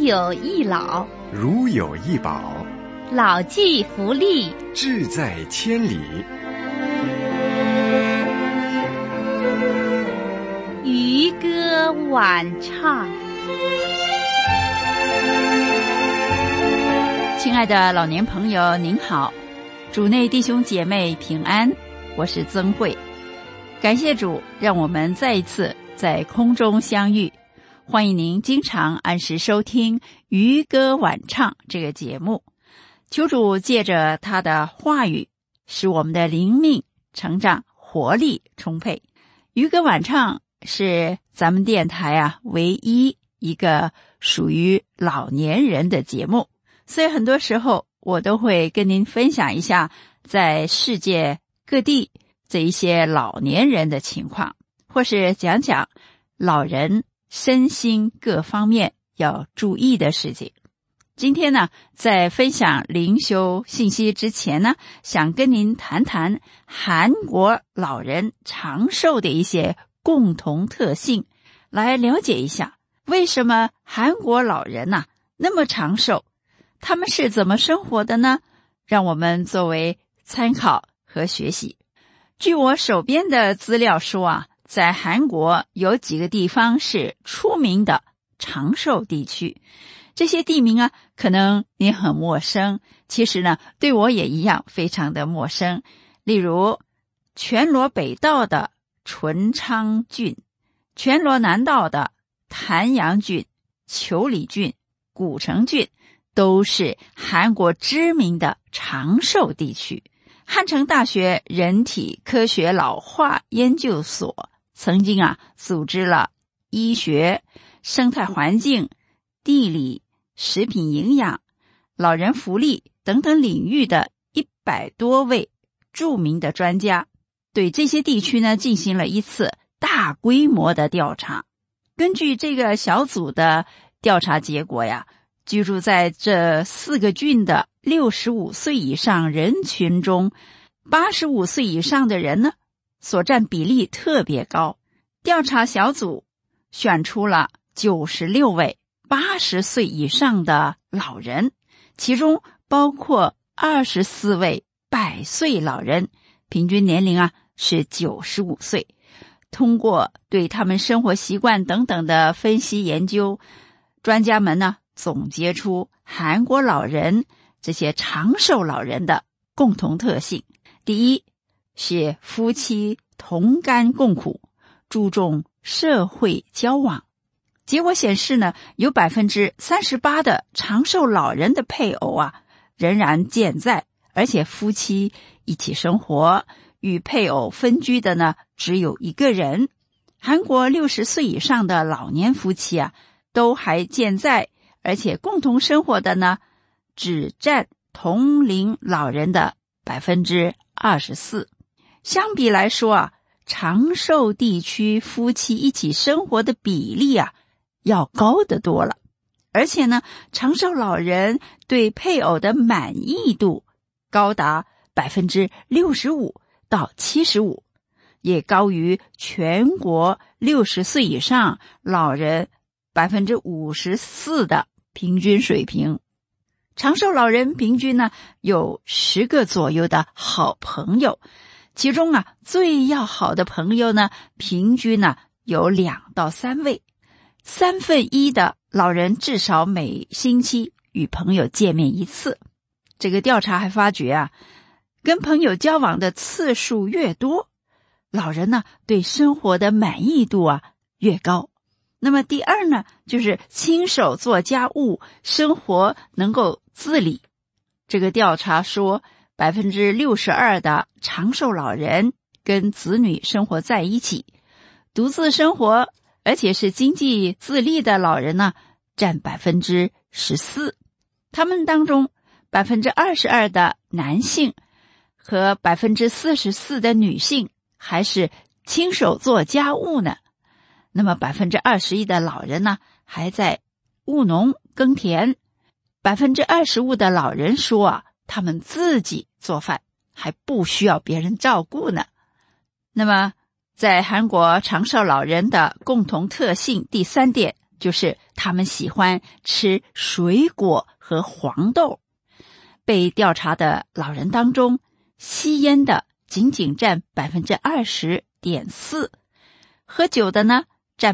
有一老， 如有一宝， 老骥伏枥， 志在千里。 渔歌晚唱。 亲爱的老年朋友您好，主内弟兄姐妹平安，我是曾慧。感谢主，让我们再一次在空中相遇。欢迎您经常按时收听渔歌晚唱这个节目。求主借着他的话语，使我们的灵命成长，活力充沛。渔歌晚唱是咱们电台唯一一个属于老年人的节目，所以很多时候我都会跟您分享一下在世界各地这一些老年人的情况，或是讲讲老人身心各方面要注意的事情。今天呢，在分享灵修信息之前呢，想跟您谈谈韩国老人长寿的一些共同特性，来了解一下为什么韩国老人那么长寿，他们是怎么生活的呢？让我们作为参考和学习。据我手边的资料说在韩国有几个地方是出名的长寿地区，这些地名可能你很陌生，其实呢对我也一样非常的陌生。例如全罗北道的淳昌郡，全罗南道的潭阳郡、俅里郡、古城郡都是韩国知名的长寿地区。汉城大学人体科学老化研究所曾经组织了医学、生态环境、地理、食品营养、老人福利等等领域的100多位著名的专家，对这些地区呢进行了一次大规模的调查。根据这个小组的调查结果居住在这4个郡的65岁以上人群中，85岁以上的人呢所占比例特别高。调查小组选出了96位80岁以上的老人，其中包括24位100岁老人，平均年龄是95岁。通过对他们生活习惯等等的分析研究，专家们呢总结出韩国老人这些长寿老人的共同特性。第一是夫妻同甘共苦，注重社会交往。结果显示呢，有 38% 的长寿老人的配偶仍然健在，而且夫妻一起生活，与配偶分居的呢只有1个人。韩国60岁以上的老年夫妻都还健在，而且共同生活的呢只占同龄老人的 24%。 相比来说长寿地区夫妻一起生活的比例要高得多了。而且呢，长寿老人对配偶的满意度高达 65% 到 75%， 也高于全国60岁以上老人 54% 的平均水平。长寿老人平均呢有10个左右的好朋友，其中最要好的朋友呢平均呢有2到3位，1/3的老人至少每星期与朋友见面1次。这个调查还发觉跟朋友交往的次数越多，老人呢对生活的满意度越高。那么第二呢，就是亲手做家务，生活能够自理。这个调查说 62% 的长寿老人跟子女生活在一起，独自生活而且是经济自立的老人呢占 14%。 他们当中 22% 的男性和 44% 的女性还是亲手做家务呢。那么 21% 的老人呢还在务农耕田， 25% 的老人说他们自己做饭，还不需要别人照顾呢。那么在韩国长寿老人的共同特性第3点就是他们喜欢吃水果和黄豆。被调查的老人当中，吸烟的仅仅占 20.4%， 喝酒的呢占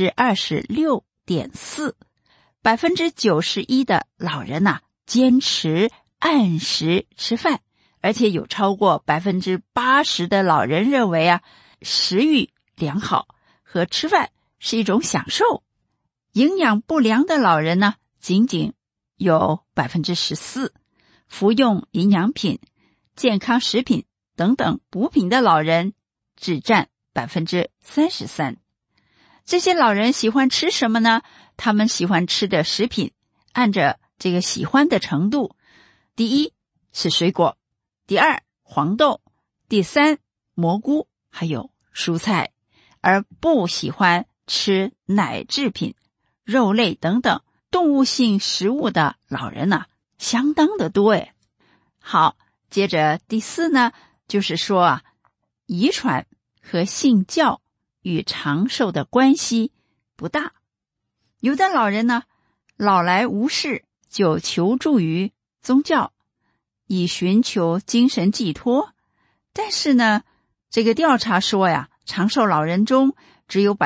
26.4%。 91% 的老人坚持按时吃饭，而且有超过 80% 的老人认为食欲良好和吃饭是一种享受。营养不良的老人呢，仅仅有 14%， 服用营养品、健康食品等等补品的老人只占 33%。 这些老人喜欢吃什么呢？他们喜欢吃的食品按着这个喜欢的程度，第一是水果，第二黄豆，第三蘑菇，还有蔬菜，而不喜欢吃奶制品、肉类等等动物性食物的老人相当的多耶。好，接着第四呢，就是说遗传和信教与长寿的关系不大。有的老人呢，老来无事就求助于宗教，以寻求精神寄托。但是呢，这个调查说长寿老人中只有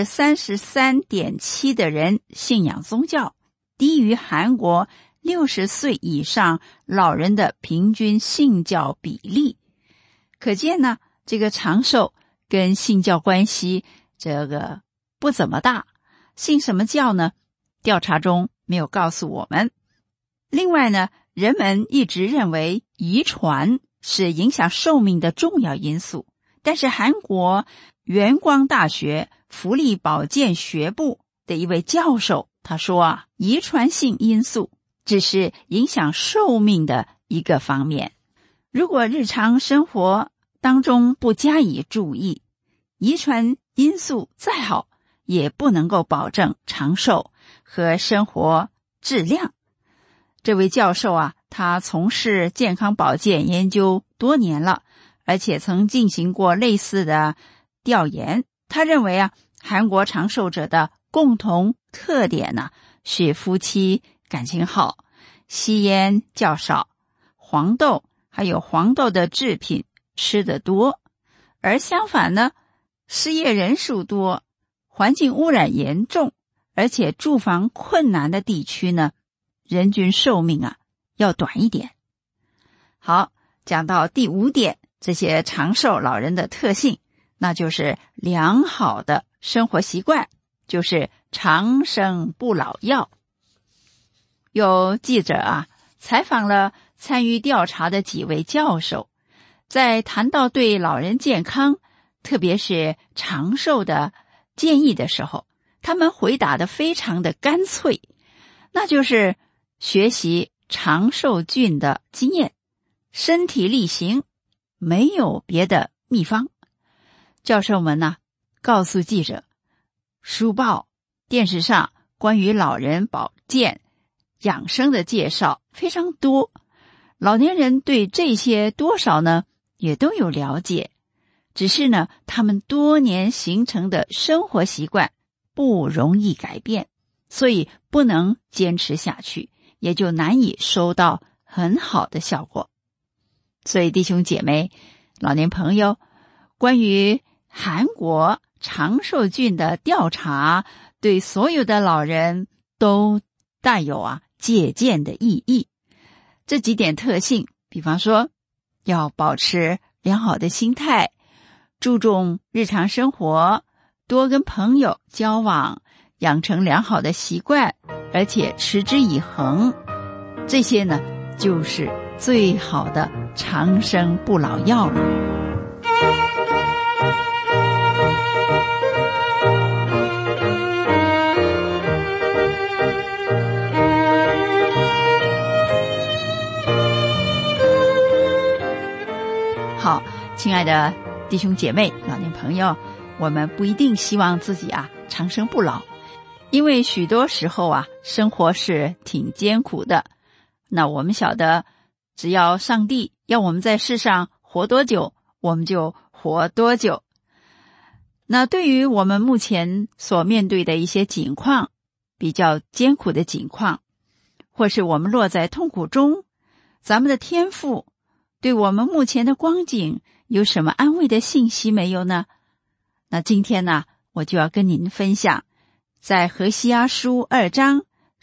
33.7% 的人信仰宗教，低于韩国60岁以上老人的平均信教比例。可见呢，这个长寿跟信教关系这个不怎么大。信什么教呢？调查中没有告诉我们。另外呢，人们一直认为遗传是影响寿命的重要因素，但是韩国元光大学福利保健学部的一位教授他说遗传性因素只是影响寿命的一个方面。如果日常生活当中不加以注意，遗传因素再好也不能够保证长寿和生活质量。这位教授他从事健康保健研究多年了，而且曾进行过类似的调研。他认为韩国长寿者的共同特点是夫妻感情好，吸烟较少，黄豆还有黄豆的制品吃得多。而相反呢，失业人数多，环境污染严重，而且住房困难的地区呢，人均寿命要短一点。好，讲到第5点，这些长寿老人的特性，那就是良好的生活习惯，就是长生不老药。有记者采访了参与调查的几位教授，在谈到对老人健康，特别是长寿的建议的时候，他们回答的非常的干脆，那就是学习长寿菌的经验，身体力行，没有别的秘方。教授们告诉记者，书报、电视上关于老人保健养生的介绍非常多，老年人对这些多少呢也都有了解，只是呢他们多年形成的生活习惯不容易改变，所以不能坚持下去，也就难以收到很好的效果。所以弟兄姐妹、老年朋友，关于韩国长寿菌的调查对所有的老人都带有借鉴的意义。这几点特性，比方说要保持良好的心态，注重日常生活，多跟朋友交往，养成良好的习惯，而且持之以恒，这些呢就是最好的长生不老药了。好，亲爱的弟兄姐妹、老年朋友，我们不一定希望自己长生不老，因为许多时候生活是挺艰苦的。那我们晓得，只要上帝要我们在世上活多久，我们就活多久。那对于我们目前所面对的一些境况， 比较艰苦的境况，或是我们落在痛苦中，咱们的天父对我们目前的光景有什么安慰的信息没有呢？那今天呢，我就要跟您分享在何西阿书2章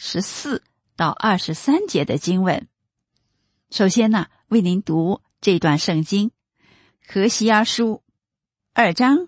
14到23节的经文。首先呢，为您读这段圣经，何西阿书2章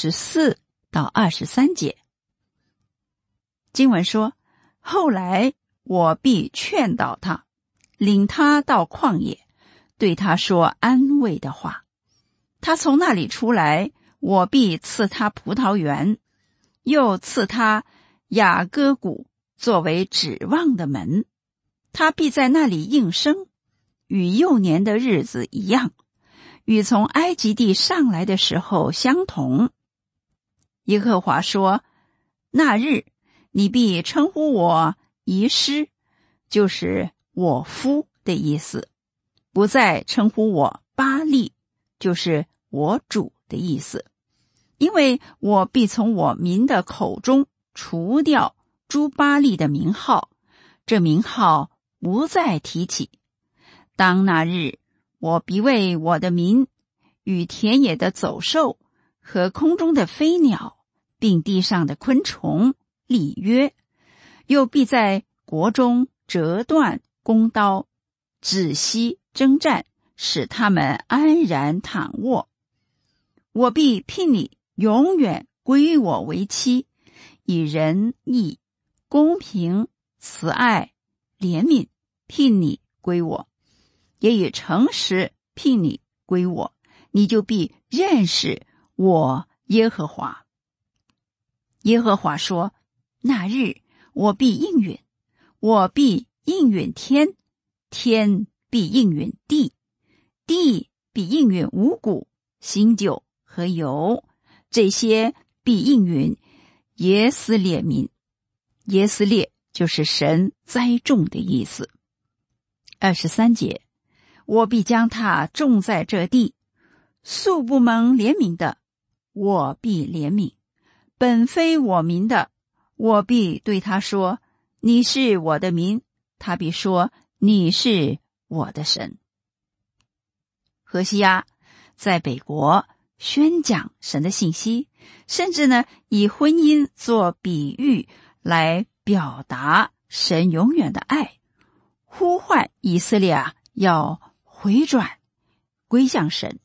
14到23节。经文说，后来我必劝导他，领他到旷野，对他说安慰的话。他从那里出来，我必赐他葡萄园，又赐他雅各谷作为指望的门。他必在那里应生，与幼年的日子一样，与从埃及地上来的时候相同。耶和华说，那日你必称呼我遗失，就是我夫的意思，不再称呼我巴力，就是我主的意思。因为我必从我民的口中除掉诸巴力的名号，这名号不再提起。当那日，我必为我的民与田野的走兽和空中的飞鸟并地上的昆虫立约，又必在国中折断弓刀，止息征战，使他们安然躺卧。我必聘你永远归我为妻，以仁义、公平、慈爱、怜悯聘你归我，也以诚实聘你归我，你就必认识我耶和华。耶和华说，那日我必应允，我必应允天，天必应允地，地必应允五谷、新酒和油，这些必应允耶斯列民。耶斯列就是神栽种的意思。23节，我必将他种在这地，素不蒙怜悯的，我必怜悯；本非我民的，我必对他说，你是我的民，他必说，你是我的神。何西阿在北国宣讲神的信息，甚至呢，以婚姻做比喻来表达神永远的爱，呼唤以色列要回转归向神。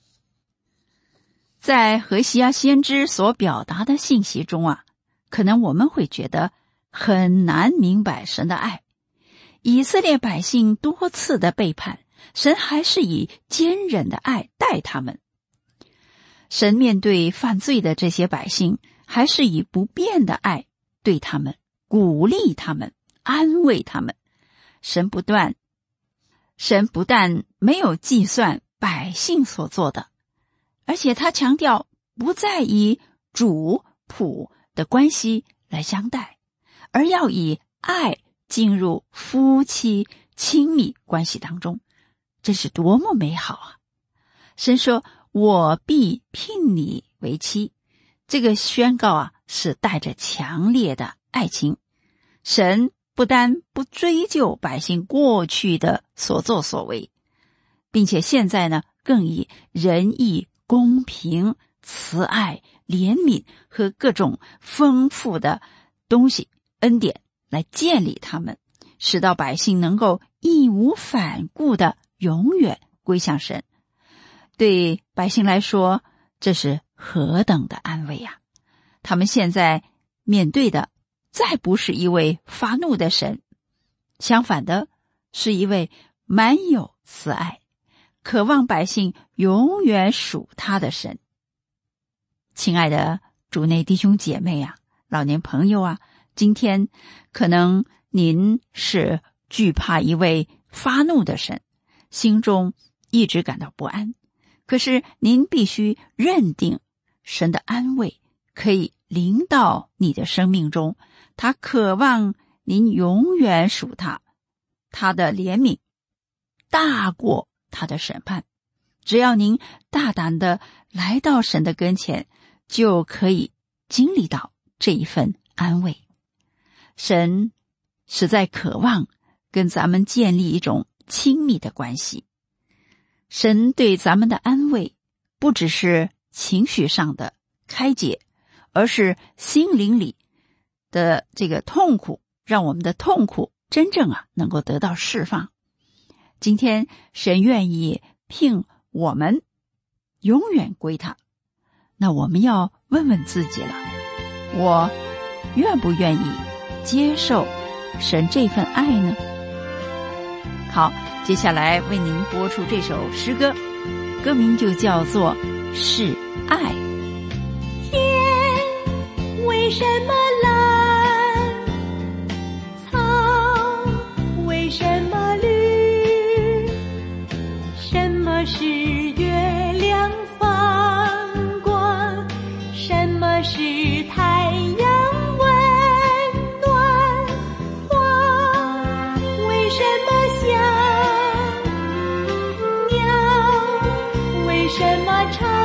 在何西阿先知所表达的信息中可能我们会觉得很难明白神的爱。以色列百姓多次的背叛，神还是以坚忍的爱待他们。神面对犯罪的这些百姓，还是以不变的爱对他们，鼓励他们，安慰他们。神不但没有计算百姓所做的，而且他强调不再以主仆的关系来相待，而要以爱进入夫妻亲密关系当中。这是多么美好啊！神说，我必聘你为妻，这个宣告是带着强烈的爱情。神不单不追究百姓过去的所作所为，并且现在呢，更以仁义、公平、慈爱、怜悯和各种丰富的东西恩典来建立他们，使到百姓能够义无反顾的永远归向神。对百姓来说，这是何等的安慰啊！他们现在面对的再不是一位发怒的神，相反的是一位满有慈爱，渴望百姓永远属他的神。亲爱的主内弟兄姐妹老年朋友今天可能您是惧怕一位发怒的神，心中一直感到不安，可是您必须认定神的安慰可以临到你的生命中，他渴望您永远属他，他的怜悯大过他的审判。只要您大胆的来到神的跟前，就可以经历到这一份安慰。 神实在渴望跟咱们建立一种亲密的关系。神对咱们的安慰不只是情绪上的开解，而是心灵里的这个痛苦，让我们的痛苦真正能够得到释放。今天神愿意聘我们永远归他，那我们要问问自己了，我愿不愿意接受神这份爱呢？好，接下来为您播出这首诗歌，歌名就叫做《是爱》。 天为什么蓝？草为什么绿？什么是月亮放光？什么是太阳温暖？花为什么香？鸟为什么唱？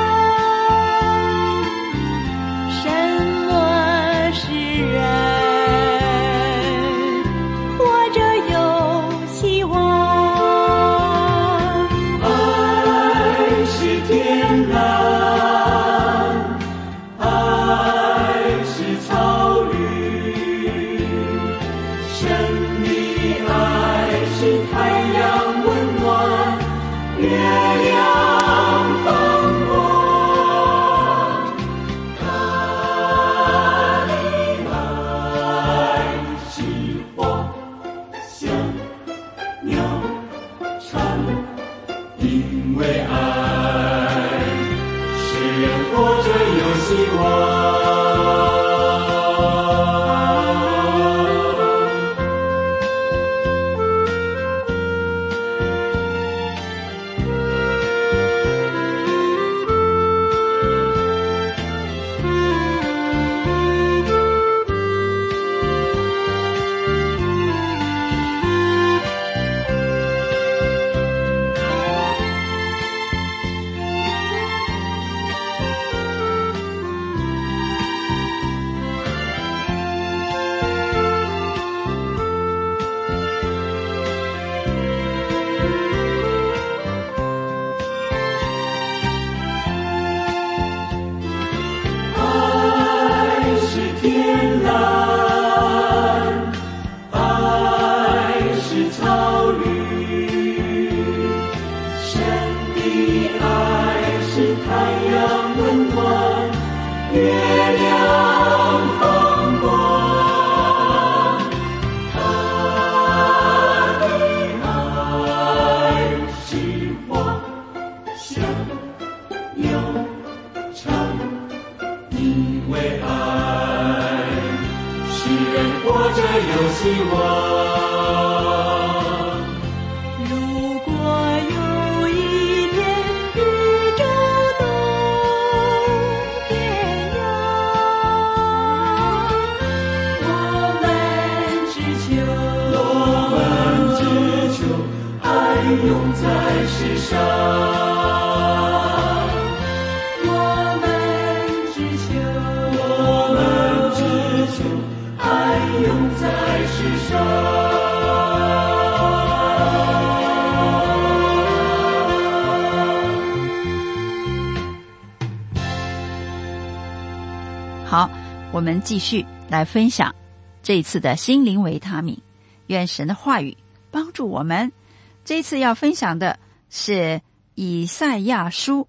好，我们继续来分享这一次的心灵维他命，愿神的话语帮助我们。这次要分享的是以赛亚书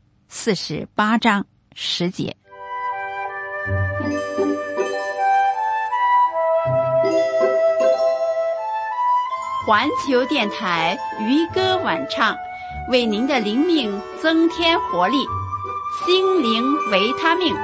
48章10节。环球电台渔歌晚唱，为您的灵命增添活力，心灵维他命。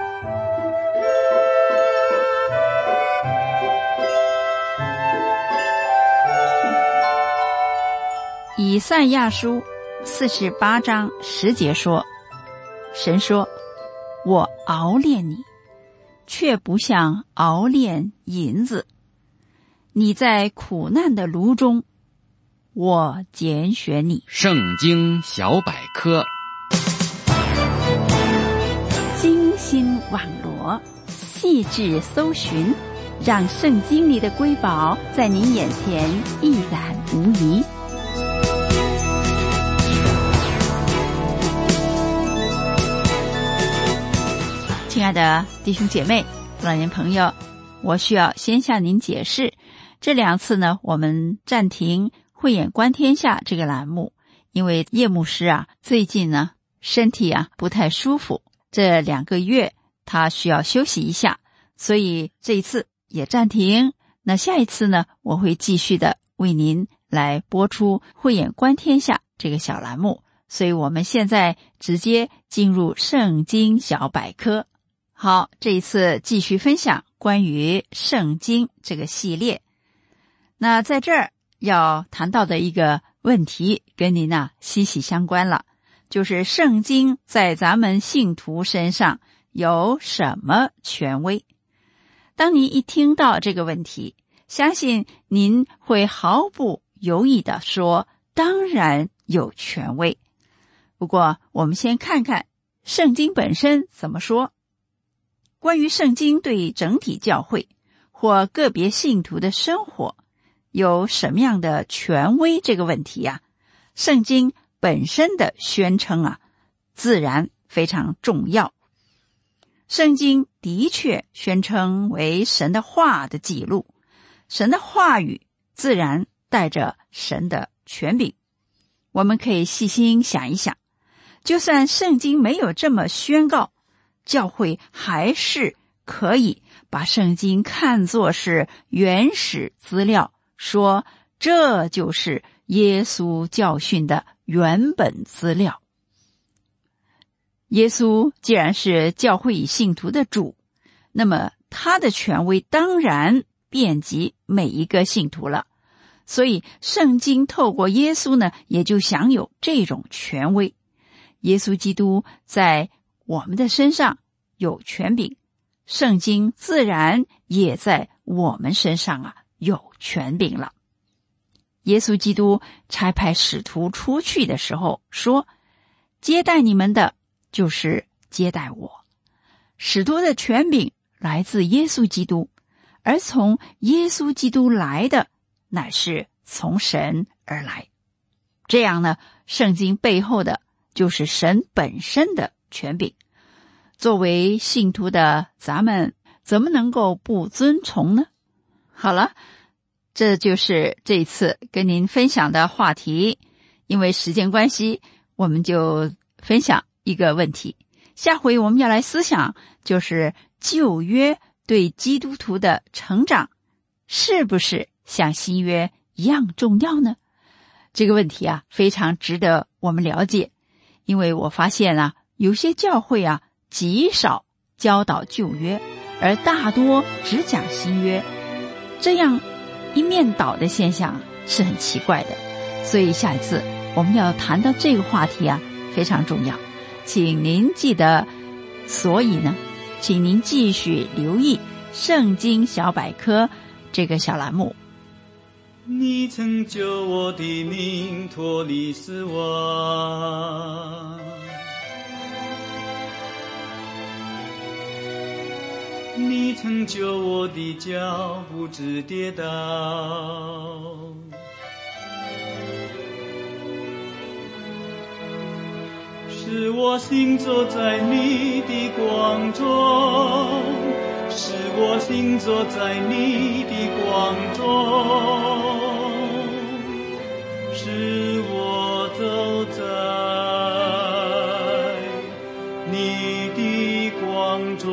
以赛亚书48章10节说，神说，我熬炼你，却不像熬炼银子，你在苦难的炉中，我拣选你。 圣经小百科， 精心网罗，细致搜寻， 让圣经里的瑰宝在您眼前一览无遗。亲爱的弟兄姐妹、老年朋友，我需要先向您解释，这2次呢，我们暂停慧眼观天下这个栏目，因为叶牧师最近呢身体不太舒服，这2个月他需要休息一下，所以这一次也暂停。那下一次呢，我会继续的为您来播出慧眼观天下这个小栏目，所以我们现在直接进入圣经小百科。好，这一次继续分享关于圣经这个系列。那在这儿要谈到的一个问题跟您息息相关了，就是圣经在咱们信徒身上有什么权威？当您一听到这个问题，相信您会毫不犹豫地说，当然有权威。不过我们先看看圣经本身怎么说。关于圣经对整体教会或个别信徒的生活有什么样的权威这个问题圣经本身的宣称自然非常重要。圣经的确宣称为神的话的记录，神的话语自然带着神的权柄。我们可以细心想一想，就算圣经没有这么宣告，教会还是可以把圣经看作是原始资料，说这就是耶稣教训的原本资料。耶稣既然是教会与信徒的主，那么他的权威当然遍及每一个信徒了，所以圣经透过耶稣呢，也就享有这种权威。耶稣基督在我们的身上有权柄，圣经自然也在我们身上有权柄了。耶稣基督差派使徒出去的时候说，接待你们的就是接待我。使徒的权柄来自耶稣基督，而从耶稣基督来的乃是从神而来。这样呢，圣经背后的就是神本身的权柄。作为信徒的咱们怎么能够不遵从呢？好了，这就是这一次跟您分享的话题。因为时间关系，我们就分享一个问题。下回我们要来思想，就是旧约对基督徒的成长是不是像新约一样重要呢？这个问题非常值得我们了解。因为我发现有些教会极少教导旧约，而大多只讲新约，这样一面倒的现象是很奇怪的。所以下一次我们要谈到这个话题非常重要，请您记得。所以呢，请您继续留意圣经小百科这个小栏目。 你曾救我的命脱离死亡，你曾救我的脚不致跌倒，使我行走在你的光中，使我行走在你的光中，使我走在你的光中。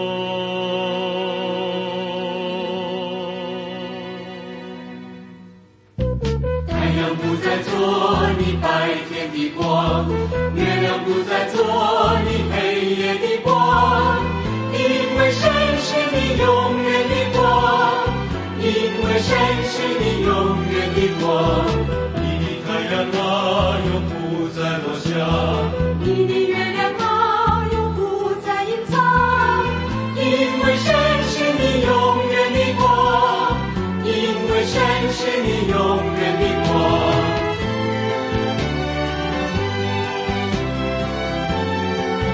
太阳不再做你白天的光，月亮不再做你黑夜的光，因为神是你永远的光，因为神是你永远的光。你的太阳永不再落下，你的月亮永不再隐藏，因为神是你永远的光，因为神是你永远的光。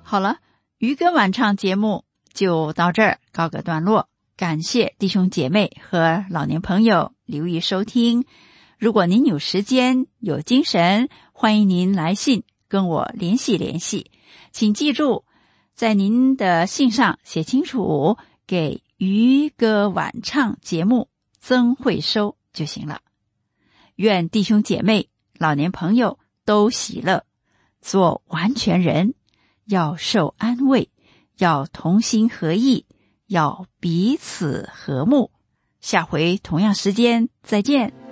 好了，渔歌晚唱节目就到这儿告个段落，感谢弟兄姐妹和老年朋友留意收听。如果您有时间有精神，欢迎您来信跟我联系，请记住在您的信上写清楚给渔歌晚唱节目曾慧收就行了。愿弟兄姐妹老年朋友都喜乐，做完全人，要受安慰，要同心合意，要彼此和睦。下回同样时间再见。